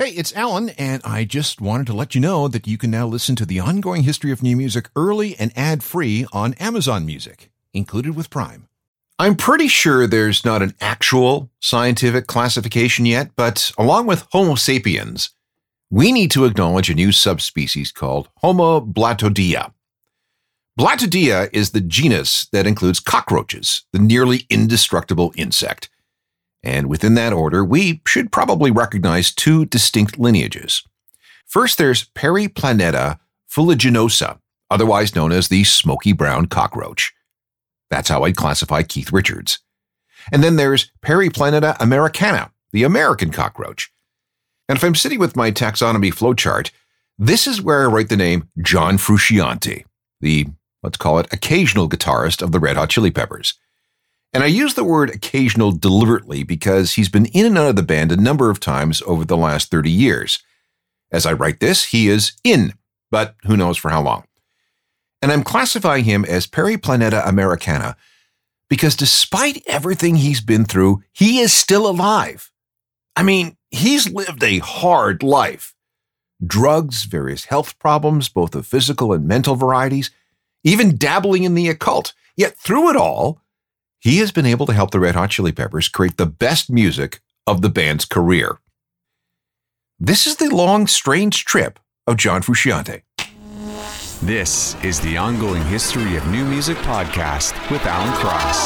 Hey, it's Alan, and I just wanted to let you know that you can now listen to the ongoing history of new music early and ad-free on Amazon Music, included with Prime. I'm pretty sure there's not an actual scientific classification yet, but along with Homo sapiens, we need to acknowledge a new subspecies called Homo blattodea. Blattodea is the genus that includes cockroaches, the nearly indestructible insect. And within that order, we should probably recognize two distinct lineages. First, there's Periplaneta fuliginosa, otherwise known as the smoky brown cockroach. That's how I'd classify Keith Richards. And then there's Periplaneta americana, the American cockroach. And if I'm sitting with my taxonomy flowchart, this is where I write the name John Frusciante, the, let's call it, occasional guitarist of the Red Hot Chili Peppers. And I use the word occasional deliberately because he's been in and out of the band a number of times over the last 30 years. As I write this, he is in, but who knows for how long. And I'm classifying him as Periplaneta americana because despite everything he's been through, he is still alive. I mean, he's lived a hard life. Drugs, various health problems, both of physical and mental varieties, even dabbling in the occult. Yet through it all, he has been able to help the Red Hot Chili Peppers create the best music of the band's career. This is the long, strange trip of John Frusciante. This is the Ongoing History of New Music podcast with Alan Cross.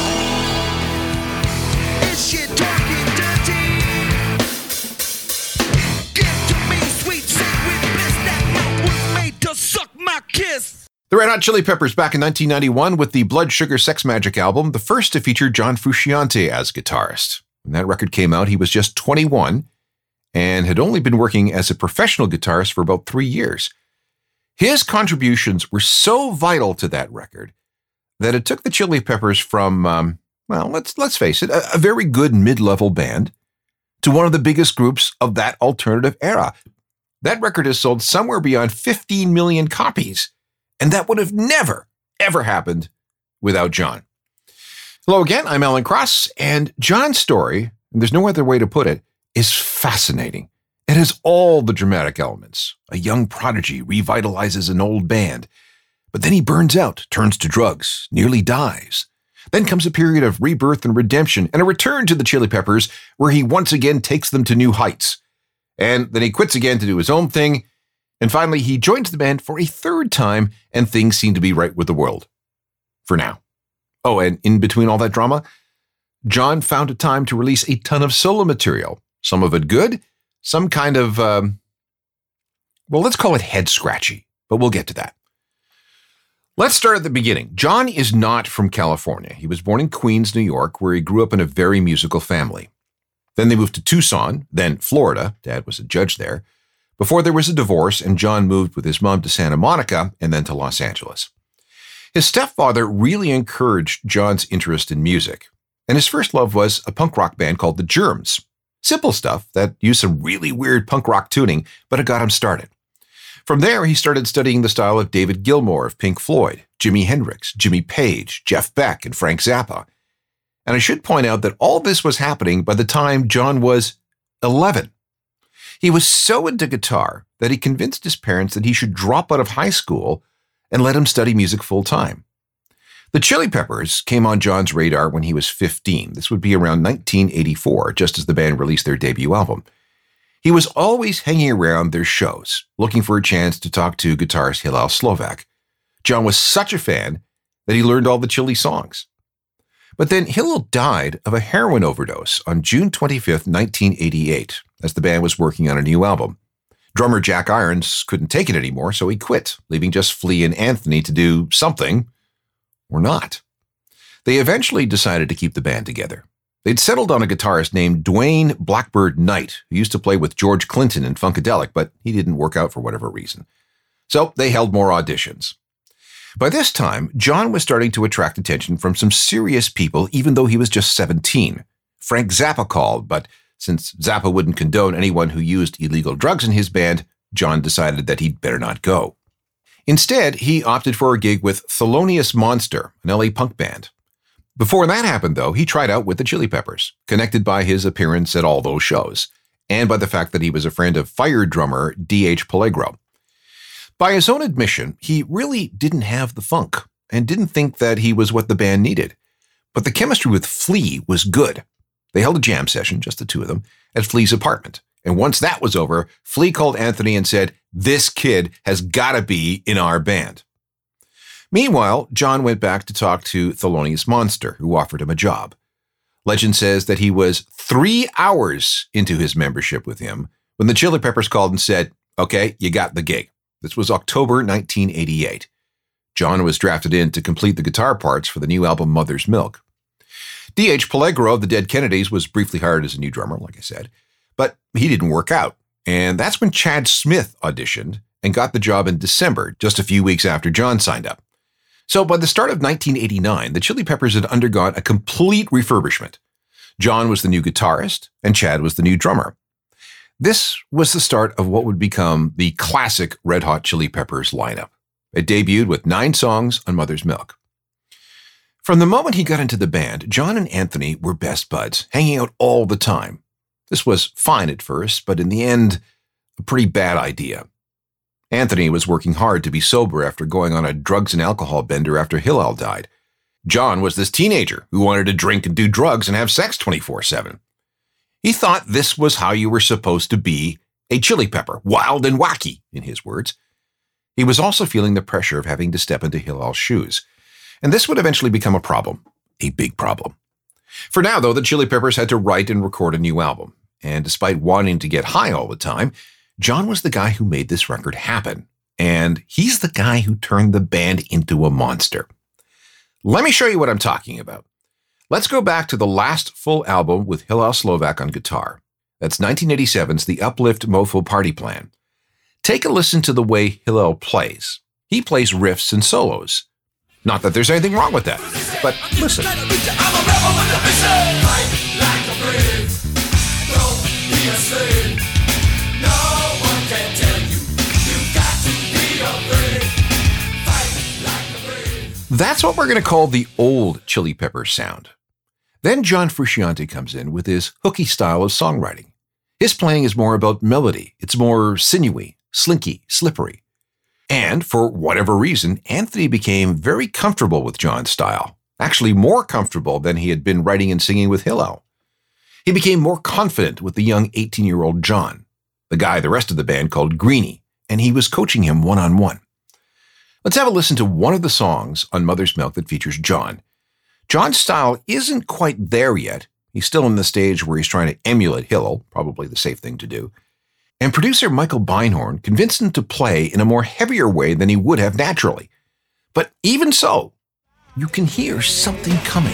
Is shit dark and dirty? Give to me sweet sacred bliss that my was made to suck my kiss. The Red Hot Chili Peppers back in 1991 with the Blood Sugar Sex Magik album, the first to feature John Frusciante as guitarist. When that record came out, he was just 21 and had only been working as a professional guitarist for about 3 years. His contributions were so vital to that record that it took the Chili Peppers from, let's face it, a very good mid-level band to one of the biggest groups of that alternative era. That record has sold somewhere beyond 15 million copies, and that would have never, ever happened without John. Hello again, I'm Alan Cross, and John's story, and there's no other way to put it, is fascinating. It has all the dramatic elements. A young prodigy revitalizes an old band, but then he burns out, turns to drugs, nearly dies. Then comes a period of rebirth and redemption, and a return to the Chili Peppers, where he once again takes them to new heights. And then he quits again to do his own thing, and finally he joins the band for a third time, and things seem to be right with the world. For now. Oh, and in between all that drama, John found a time to release a ton of solo material. Some of it good, some kind of, let's call it head-scratchy, but we'll get to that. Let's start at the beginning. John is not from California. He was born in Queens, New York, where he grew up in a very musical family. Then they moved to Tucson, then Florida. Dad was a judge there. Before there was a divorce, and John moved with his mom to Santa Monica and then to Los Angeles. His stepfather really encouraged John's interest in music, and his first love was a punk rock band called the Germs. Simple stuff that used some really weird punk rock tuning, but it got him started. From there, he started studying the style of David Gilmour of Pink Floyd, Jimi Hendrix, Jimmy Page, Jeff Beck, and Frank Zappa. And I should point out that all this was happening by the time John was 11. He was so into guitar that he convinced his parents that he should drop out of high school and let him study music full time. The Chili Peppers came on John's radar when he was 15. This would be around 1984, just as the band released their debut album. He was always hanging around their shows, looking for a chance to talk to guitarist Hillel Slovak. John was such a fan that he learned all the Chili songs. But then Hillel died of a heroin overdose on June 25th, 1988, as the band was working on a new album. Drummer Jack Irons couldn't take it anymore, so he quit, leaving just Flea and Anthony to do something, or not. They eventually decided to keep the band together. They'd settled on a guitarist named Dwayne Blackbird Knight, who used to play with George Clinton in Funkadelic, but he didn't work out for whatever reason. So they held more auditions. By this time, John was starting to attract attention from some serious people, even though he was just 17. Frank Zappa called, but since Zappa wouldn't condone anyone who used illegal drugs in his band, John decided that he'd better not go. Instead, he opted for a gig with Thelonious Monster, an LA punk band. Before that happened, though, he tried out with the Chili Peppers, connected by his appearance at all those shows. and by the fact that he was a friend of Fire drummer D.H. Peligro. By his own admission, he really didn't have the funk and didn't think that he was what the band needed. But the chemistry with Flea was good. They held a jam session, just the two of them, at Flea's apartment. And once that was over, Flea called Anthony and said, "This kid has got to be in our band." Meanwhile, John went back to talk to Thelonious Monster, who offered him a job. Legend says that he was 3 hours into his membership with him when the Chili Peppers called and said, "Okay, you got the gig." This was October 1988. John was drafted in to complete the guitar parts for the new album Mother's Milk. D.H. Peligro of the Dead Kennedys was briefly hired as a new drummer, like I said, but he didn't work out. And that's when Chad Smith auditioned and got the job in December, just a few weeks after John signed up. So by the start of 1989, the Chili Peppers had undergone a complete refurbishment. John was the new guitarist, and Chad was the new drummer. This was the start of what would become the classic Red Hot Chili Peppers lineup. It debuted with 9 songs on Mother's Milk. From the moment he got into the band, John and Anthony were best buds, hanging out all the time. This was fine at first, but in the end, a pretty bad idea. Anthony was working hard to be sober after going on a drugs and alcohol bender after Hillel died. John was this teenager who wanted to drink and do drugs and have sex 24/7. He thought this was how you were supposed to be a Chili Pepper, wild and wacky, in his words. He was also feeling the pressure of having to step into Hillel's shoes. And this would eventually become a problem, a big problem. For now, though, the Chili Peppers had to write and record a new album. And despite wanting to get high all the time, John was the guy who made this record happen. And he's the guy who turned the band into a monster. Let me show you what I'm talking about. Let's go back to the last full album with Hillel Slovak on guitar. That's 1987's The Uplift Mofo Party Plan. Take a listen to the way Hillel plays. He plays riffs and solos. Not that there's anything wrong with that, but listen. That's what we're going to call the old Chili Peppers sound. Then John Frusciante comes in with his hooky style of songwriting. His playing is more about melody. It's more sinewy, slinky, slippery. And for whatever reason, Anthony became very comfortable with John's style, actually more comfortable than he had been writing and singing with Hillel. He became more confident with the young 18-year-old John, the guy the rest of the band called Greenie, and he was coaching him one-on-one. Let's have a listen to one of the songs on Mother's Milk that features John. John's style isn't quite there yet. He's still in the stage where he's trying to emulate Hillel, probably the safe thing to do. And producer Michael Beinhorn convinced him to play in a more heavier way than he would have naturally. But even so, you can hear something coming.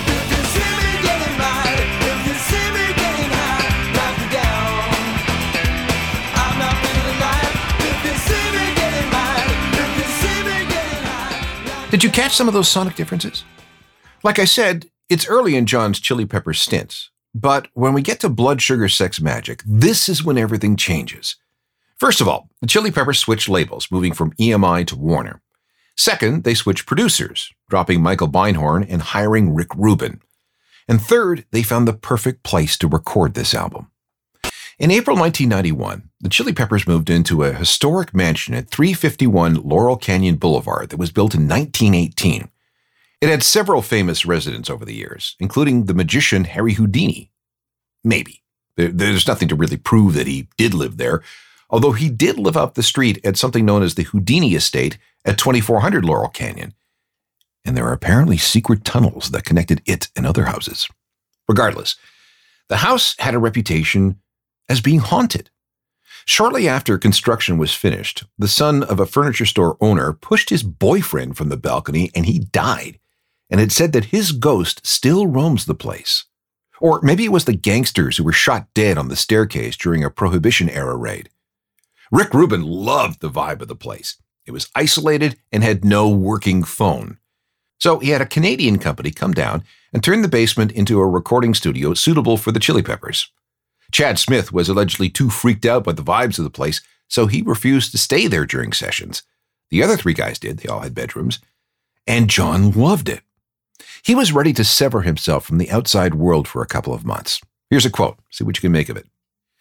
Did you catch some of those sonic differences? Like I said, it's early in John's Chili Peppers stints. But when we get to Blood Sugar Sex Magik, this is when everything changes. First of all, the Chili Peppers switched labels, moving from EMI to Warner. Second, they switched producers, dropping Michael Beinhorn and hiring Rick Rubin. And third, they found the perfect place to record this album. In April 1991, the Chili Peppers moved into a historic mansion at 351 Laurel Canyon Boulevard that was built in 1918. It had several famous residents over the years, including the magician Harry Houdini. Maybe. There's nothing to really prove that he did live there, although he did live up the street at something known as the Houdini Estate at 2400 Laurel Canyon. And there are apparently secret tunnels that connected it and other houses. Regardless, the house had a reputation as being haunted. Shortly after construction was finished, the son of a furniture store owner pushed his boyfriend from the balcony and he died. And it said that his ghost still roams the place. Or maybe it was the gangsters who were shot dead on the staircase during a Prohibition-era raid. Rick Rubin loved the vibe of the place. It was isolated and had no working phone. So he had a Canadian company come down and turn the basement into a recording studio suitable for the Chili Peppers. Chad Smith was allegedly too freaked out by the vibes of the place, so he refused to stay there during sessions. The other 3 guys did. They all had bedrooms. And John loved it. He was ready to sever himself from the outside world for a couple of months. Here's a quote. See what you can make of it.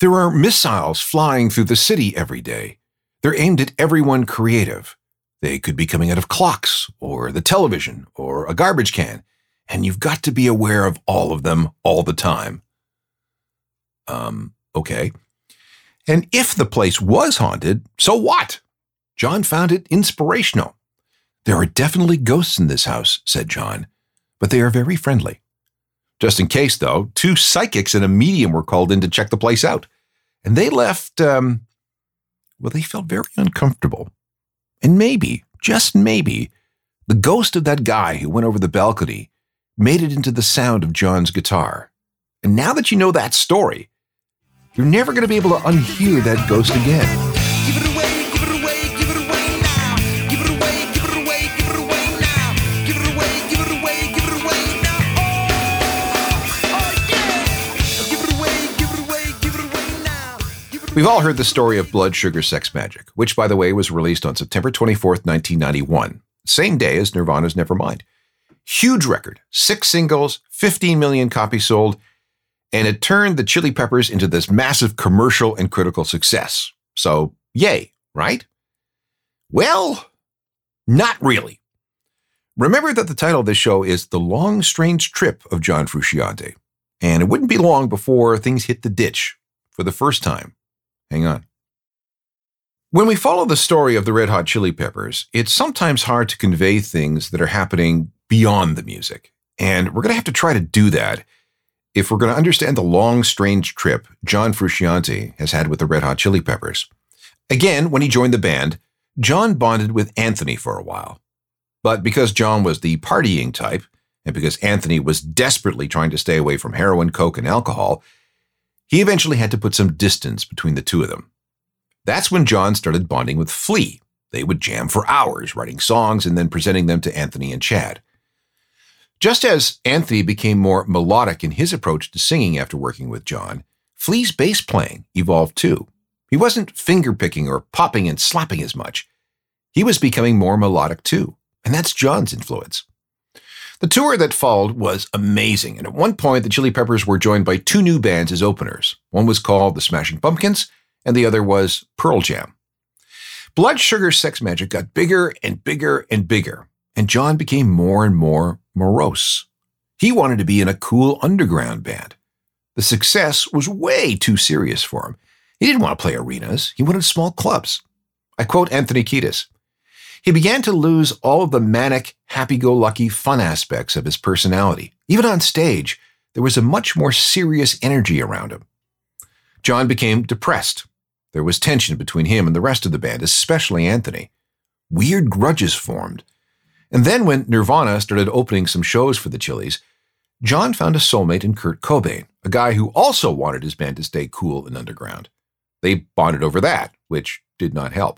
There are missiles flying through the city every day. They're aimed at everyone creative. They could be coming out of clocks, or the television, or a garbage can, and you've got to be aware of all of them all the time. Okay. And if the place was haunted, so what? John found it inspirational. There are definitely ghosts in this house, said John, but they are very friendly. Just in case, though, 2 psychics and a medium were called in to check the place out. And they left, they felt very uncomfortable. And maybe, just maybe, the ghost of that guy who went over the balcony made it into the sound of John's guitar. And now that you know that story, you're never going to be able to unhear that ghost again. Give it away, give it away, give it away now. Give it away, give it away, give it away now. Give it away, give it away, give it away now. Oh yeah. Give it away, give it away, give it away now. We've all heard the story of Blood Sugar Sex Magik, which, by the way, was released on September 24th, 1991, same day as Nirvana's Nevermind. Huge record, 6 singles, 15 million copies sold, and it turned the Chili Peppers into this massive commercial and critical success. So, yay, right? Well, not really. Remember that the title of this show is The Long Strange Trip of John Frusciante, and it wouldn't be long before things hit the ditch for the first time. Hang on. When we follow the story of the Red Hot Chili Peppers, it's sometimes hard to convey things that are happening beyond the music, and we're going to have to try to do that if we're going to understand the long, strange trip John Frusciante has had with the Red Hot Chili Peppers. Again, when he joined the band, John bonded with Anthony for a while. But because John was the partying type, and because Anthony was desperately trying to stay away from heroin, coke, and alcohol, he eventually had to put some distance between the two of them. That's when John started bonding with Flea. They would jam for hours, writing songs and then presenting them to Anthony and Chad. Just as Anthony became more melodic in his approach to singing after working with John, Flea's bass playing evolved too. He wasn't finger-picking or popping and slapping as much. He was becoming more melodic too, and that's John's influence. The tour that followed was amazing, and at one point the Chili Peppers were joined by 2 new bands as openers. One was called the Smashing Pumpkins, and the other was Pearl Jam. Blood Sugar Sex Magik got bigger and bigger and bigger, and John became more and more morose. He wanted to be in a cool underground band. The success was way too serious for him. He didn't want to play arenas. He wanted small clubs. I quote Anthony Kiedis. He began to lose all of the manic, happy-go-lucky fun aspects of his personality. Even on stage, there was a much more serious energy around him. John became depressed. There was tension between him and the rest of the band, especially Anthony. Weird grudges formed. And then when Nirvana started opening some shows for the Chili's, John found a soulmate in Kurt Cobain, a guy who also wanted his band to stay cool and underground. They bonded over that, which did not help.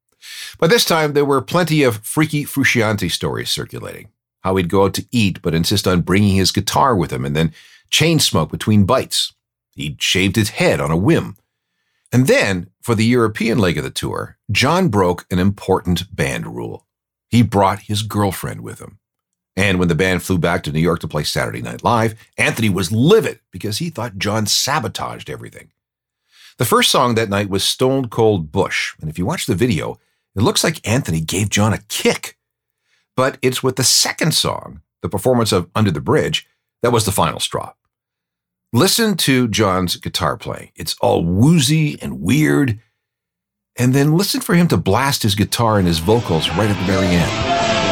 By this time, there were plenty of freaky Frusciante stories circulating. How he'd go out to eat but insist on bringing his guitar with him and then chain smoke between bites. He'd shaved his head on a whim. And then, for the European leg of the tour, John broke an important band rule. He brought his girlfriend with him. And when the band flew back to New York to play Saturday Night Live, Anthony was livid because he thought John sabotaged everything. The first song that night was Stone Cold Bush, and if you watch the video, it looks like Anthony gave John a kick. But it's with the second song, the performance of Under the Bridge, that was the final straw. Listen to John's guitar playing. It's all woozy and weird. And then listen for him to blast his guitar and his vocals right at the very end.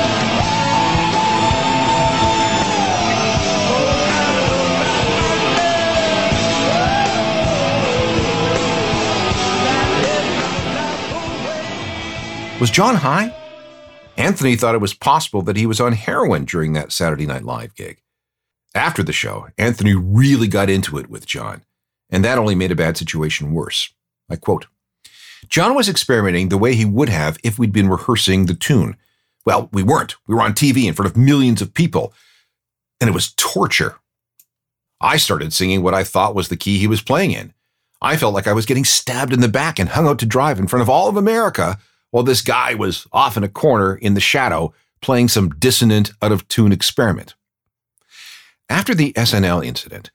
Was John high? Anthony thought it was possible that he was on heroin during that Saturday Night Live gig. After the show, Anthony really got into it with John, and that only made a bad situation worse. I quote, John was experimenting the way he would have if we'd been rehearsing the tune. Well, we weren't. We were on TV in front of millions of people, and it was torture. I started singing what I thought was the key he was playing in. I felt like I was getting stabbed in the back and hung out to dry in front of all of America while this guy was off in a corner in the shadow playing some dissonant, out-of-tune experiment. After the SNL incident,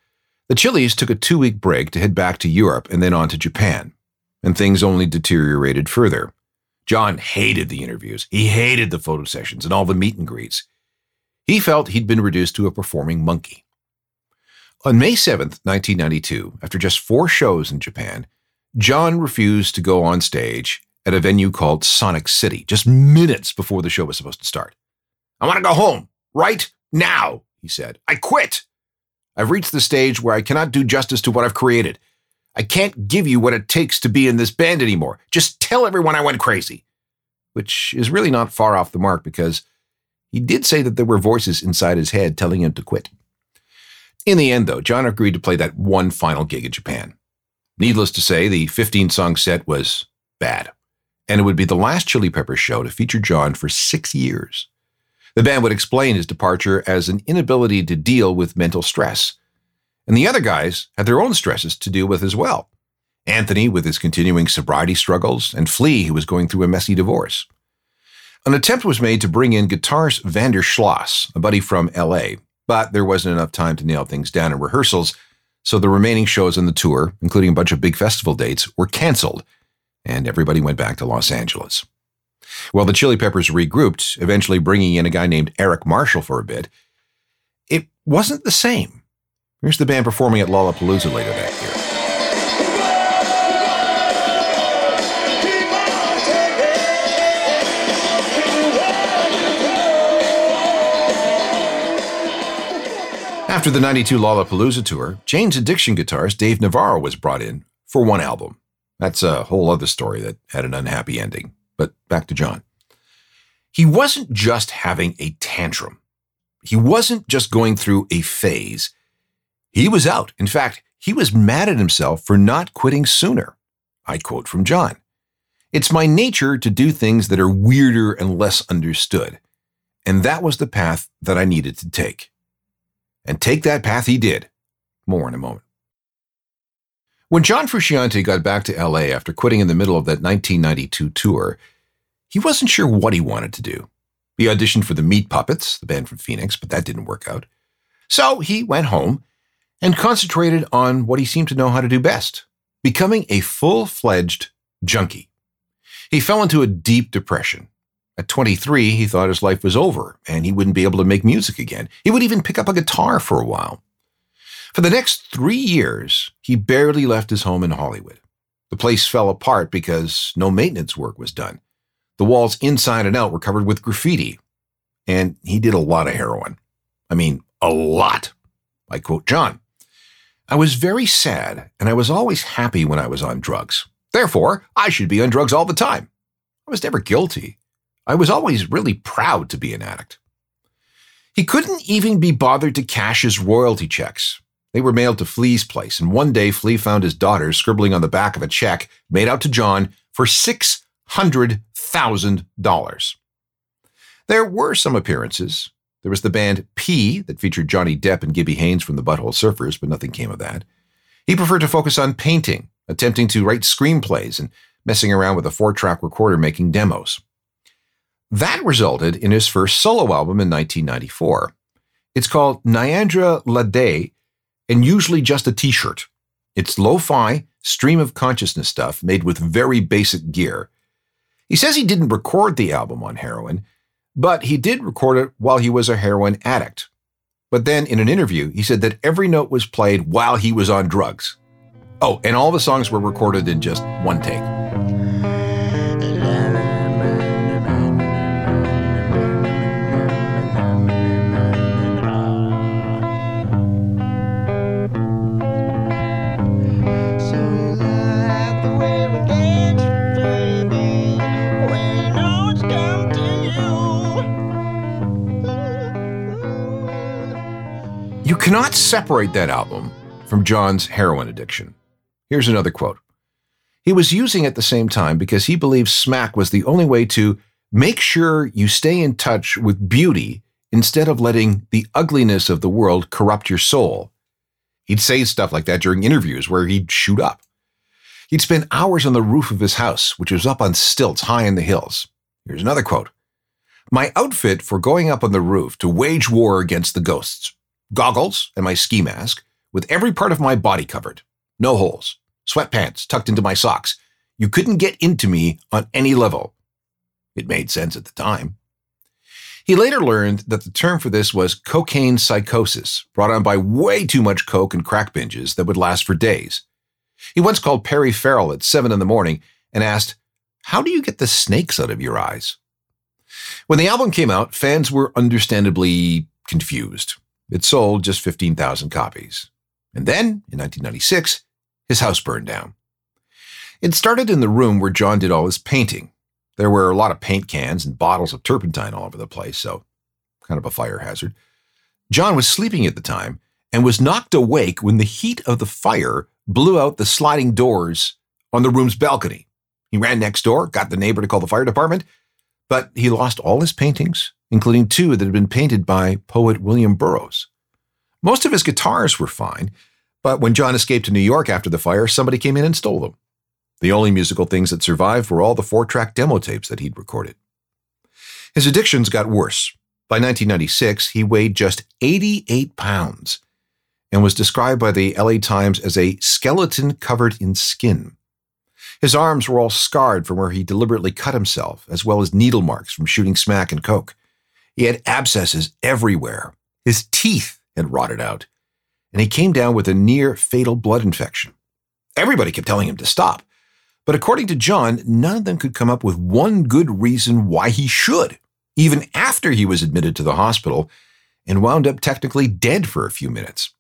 The Chili's took a 2-week break to head back to Europe and then on to Japan, and things only deteriorated further. John hated the interviews. He hated the photo sessions and all the meet and greets. He felt he'd been reduced to a performing monkey. On May 7th, 1992, after just 4 shows in Japan, John refused to go on stage at a venue called Sonic City, just minutes before the show was supposed to start. "I want to go home, right now," he said. "I quit. I've reached the stage where I cannot do justice to what I've created. I can't give you what it takes to be in this band anymore. Just tell everyone I went crazy." Which is really not far off the mark, because he did say that there were voices inside his head telling him to quit. In the end, though, John agreed to play that one final gig in Japan. Needless to say, the 15-song set was bad, and it would be the last Chili Peppers show to feature John for 6 years. The band would explain his departure as an inability to deal with mental stress. And the other guys had their own stresses to deal with as well. Anthony with his continuing sobriety struggles, and Flea, who was going through a messy divorce. An attempt was made to bring in guitarist Vander Schloss, a buddy from LA, but there wasn't enough time to nail things down in rehearsals, so the remaining shows on the tour, including a bunch of big festival dates, were canceled, and everybody went back to Los Angeles. Well, the Chili Peppers regrouped, eventually bringing in a guy named Eric Marshall for a bit. It wasn't the same. Here's the band performing at Lollapalooza later that year. After the 92 Lollapalooza tour, Jane's Addiction guitarist Dave Navarro was brought in for one album. That's a whole other story that had an unhappy ending. But back to John. He wasn't just having a tantrum. He wasn't just going through a phase. He was out. In fact, he was mad at himself for not quitting sooner. I quote from John. "It's my nature to do things that are weirder and less understood. And that was the path that I needed to take." And take that path he did. More in a moment. When John Frusciante got back to LA after quitting in the middle of that 1992 tour, he wasn't sure what he wanted to do. He auditioned for the Meat Puppets, the band from Phoenix, but that didn't work out. So he went home and concentrated on what he seemed to know how to do best, becoming a full-fledged junkie. He fell into a deep depression. At 23, he thought his life was over and he wouldn't be able to make music again. He would even pick up a guitar for a while. For the next 3 years, he barely left his home in Hollywood. The place fell apart because no maintenance work was done. The walls inside and out were covered with graffiti. And he did a lot of heroin. I mean, a lot. I quote John. "I was very sad, and I was always happy when I was on drugs. Therefore, I should be on drugs all the time. I was never guilty. I was always really proud to be an addict." He couldn't even be bothered to cash his royalty checks. They were mailed to Flea's place, and one day Flea found his daughter scribbling on the back of a check made out to John for $600,000. There were some appearances. There was the band P that featured Johnny Depp and Gibby Haynes from the Butthole Surfers, but nothing came of that. He preferred to focus on painting, attempting to write screenplays, and messing around with a 4-track recorder making demos. That resulted in his first solo album in 1994. It's called Nyandra Lade, and usually just a t-shirt. It's lo-fi, stream of consciousness stuff made with very basic gear. He says he didn't record the album on heroin, but he did record it while he was a heroin addict. But then in an interview, he said that every note was played while he was on drugs. Oh, and all the songs were recorded in just one take. You cannot separate that album from John's heroin addiction. Here's another quote. He was using at the same time because he believed smack was the only way to make sure you stay in touch with beauty instead of letting the ugliness of the world corrupt your soul. He'd say stuff like that during interviews where he'd shoot up. He'd spend hours on the roof of his house, which was up on stilts high in the hills. Here's another quote. "My outfit for going up on the roof to wage war against the ghosts. Goggles and my ski mask, with every part of my body covered. No holes. Sweatpants tucked into my socks. You couldn't get into me on any level. It made sense at the time. He later learned that the term for this was cocaine psychosis, brought on by way too much coke and crack binges that would last for days. He once called Perry Farrell at 7 a.m. and asked, "How do you get the snakes out of your eyes?" When the album came out, fans were understandably confused. It sold just 15,000 copies. And then, in 1996, his house burned down. It started in the room where John did all his painting. There were a lot of paint cans and bottles of turpentine all over the place, so kind of a fire hazard. John was sleeping at the time and was knocked awake when the heat of the fire blew out the sliding doors on the room's balcony. He ran next door, got the neighbor to call the fire department, but he lost all his paintings, including 2 that had been painted by poet William Burroughs. Most of his guitars were fine, but when John escaped to New York after the fire, somebody came in and stole them. The only musical things that survived were all the 4-track demo tapes that he'd recorded. His addictions got worse. By 1996, he weighed just 88 pounds and was described by the LA Times as a skeleton covered in skin. His arms were all scarred from where he deliberately cut himself, as well as needle marks from shooting smack and coke. He had abscesses everywhere. His teeth had rotted out, and he came down with a near-fatal blood infection. Everybody kept telling him to stop, but according to John, none of them could come up with one good reason why he should, even after he was admitted to the hospital and wound up technically dead for a few minutes.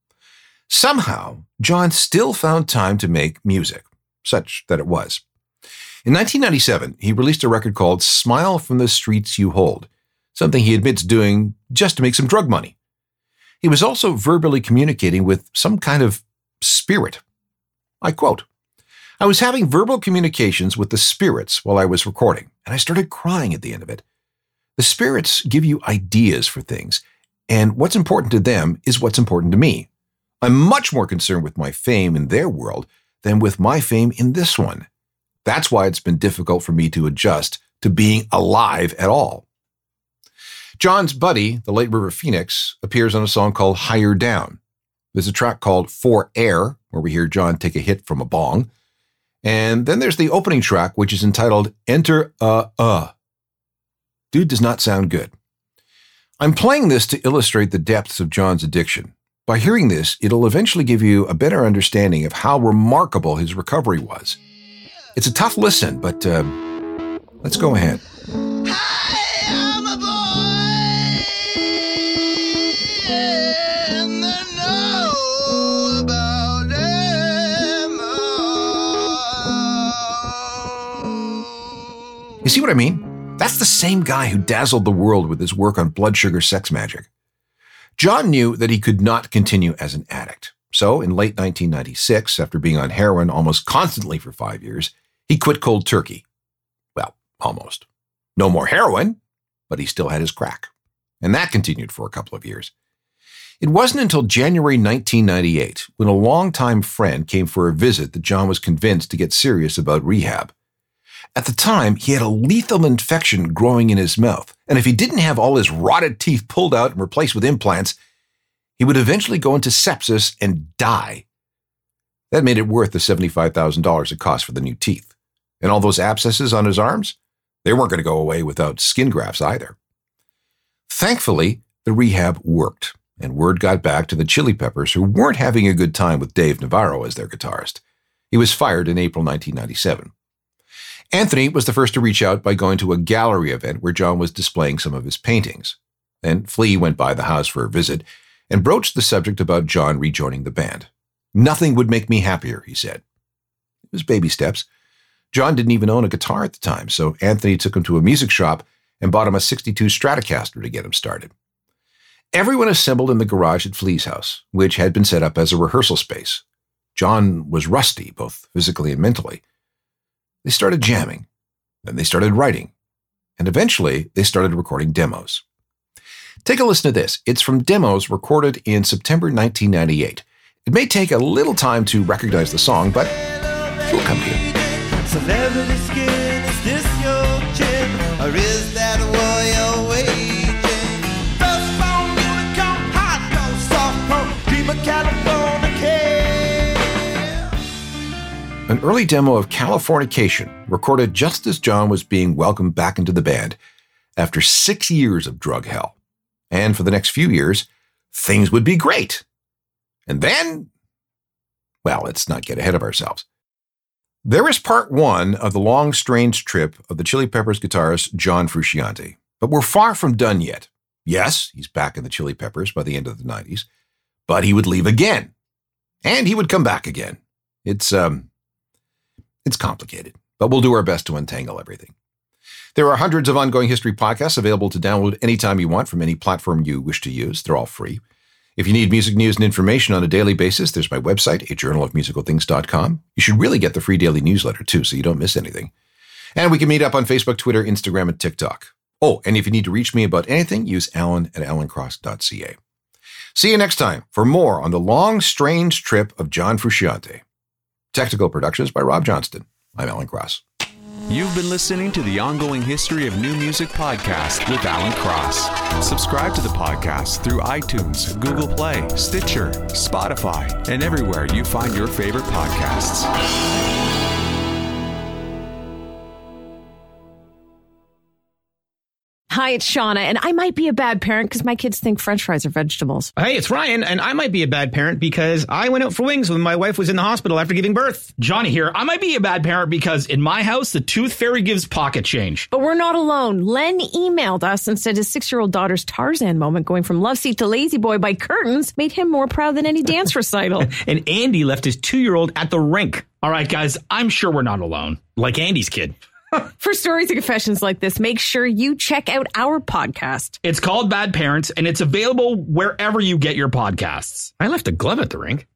Somehow, John still found time to make music, such that it was. In 1997, he released a record called Smile from the Streets You Hold, something he admits doing just to make some drug money. He was also verbally communicating with some kind of spirit. I quote, "I was having verbal communications with the spirits while I was recording, and I started crying at the end of it. The spirits give you ideas for things, and what's important to them is what's important to me. I'm much more concerned with my fame in their world than with my fame in this one. That's why it's been difficult for me to adjust to being alive at all." John's buddy, the late River Phoenix, appears on a song called Higher Down. There's a track called For Air, where we hear John take a hit from a bong. And then there's the opening track, which is entitled Enter Dude does not sound good. I'm playing this to illustrate the depths of John's addiction. By hearing this, it'll eventually give you a better understanding of how remarkable his recovery was. It's a tough listen, but let's go ahead. Hi, I'm a boy, and I know about them all. You see what I mean? That's the same guy who dazzled the world with his work on Blood Sugar Sex Magik. John knew that he could not continue as an addict. So in late 1996, after being on heroin almost constantly for 5 years, he quit cold turkey. Well, almost. No more heroin, but he still had his crack. And that continued for a couple of years. It wasn't until January 1998, when a longtime friend came for a visit, that John was convinced to get serious about rehab. At the time, he had a lethal infection growing in his mouth, and if he didn't have all his rotted teeth pulled out and replaced with implants, he would eventually go into sepsis and die. That made it worth the $75,000 it cost for the new teeth. And all those abscesses on his arms? They weren't going to go away without skin grafts either. Thankfully, the rehab worked, and word got back to the Chili Peppers, who weren't having a good time with Dave Navarro as their guitarist. He was fired in April 1997. Anthony was the first to reach out by going to a gallery event where John was displaying some of his paintings. Then Flea went by the house for a visit and broached the subject about John rejoining the band. "Nothing would make me happier," he said. It was baby steps. John didn't even own a guitar at the time, so Anthony took him to a music shop and bought him a '62 Stratocaster to get him started. Everyone assembled in the garage at Flea's house, which had been set up as a rehearsal space. John was rusty, both physically and mentally. They started jamming, then they started writing, and eventually they started recording demos. Take a listen to this. It's from demos recorded in September 1998. It may take a little time to recognize the song, but it'll come to you. Celebrity skin, is this your chin? Or is that what you're waging? First phone, unicorn, hot dog, soft punk, dream of California. an early demo of Californication, recorded just as John was being welcomed back into the band after 6 years of drug hell. And for the next few years, things would be great. And then, well, let's not get ahead of ourselves. There is part one of the long, strange trip of the Chili Peppers guitarist John Frusciante, but we're far from done yet. Yes, he's back in the Chili Peppers by the end of the 90s, but he would leave again, and he would come back again. It's complicated, but we'll do our best to untangle everything. There are hundreds of Ongoing History podcasts available to download anytime you want from any platform you wish to use. They're all free. If you need music news and information on a daily basis, there's my website, ajournalofmusicalthings.com. You should really get the free daily newsletter, too, so you don't miss anything. And we can meet up on Facebook, Twitter, Instagram, and TikTok. Oh, and if you need to reach me about anything, use alan@alancross.ca. See you next time for more on the long, strange trip of John Frusciante. Technical productions by Rob Johnston. I'm Alan Cross. You've been listening to the Ongoing History of New Music podcast with Alan Cross. Subscribe to the podcast through iTunes, Google Play, Stitcher, Spotify, and everywhere you find your favorite podcasts. Hi, it's Shauna, and I might be a bad parent because my kids think French fries are vegetables. Hey, it's Ryan, and I might be a bad parent because I went out for wings when my wife was in the hospital after giving birth. Johnny here. I might be a bad parent because in my house, the tooth fairy gives pocket change. But we're not alone. Len emailed us and said his 6-year-old daughter's Tarzan moment going from love seat to lazy boy by curtains made him more proud than any dance recital. And Andy left his 2-year-old at the rink. All right, guys, I'm sure we're not alone. Like Andy's kid. For stories and confessions like this, make sure you check out our podcast. It's called Bad Parents, and it's available wherever you get your podcasts. I left a glove at the rink.